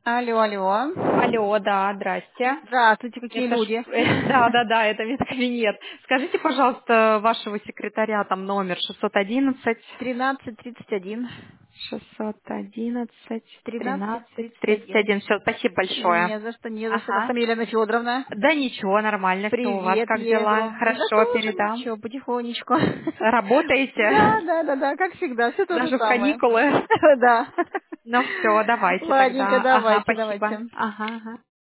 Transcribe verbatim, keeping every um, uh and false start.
Алло, алло. Алло, да, здрасте. Здравствуйте, какие Это ж- люди. э, да, да, да, это мне кабинет. Скажите, пожалуйста, вашего секретаря там номер шестьсот одиннадцать, Тринадцать тридцать один. шестьсот одиннадцать, Тринадцать тринадцать, тридцать тридцать один. один. Все, спасибо большое. Не за что, не за что. Как Ага. там Елена Федоровна? Да ничего, нормально. Что у вас, Привет как ей дела? огромный. Да Хорошо, тоже передам. ничего, потихонечку. Да, Работаете? да, да, да, как всегда, все то же Даже в самое. каникулы? Да. Ну все, давайте Ладненько, тогда. Ага, давайте, спасибо. давайте. Ага, ага.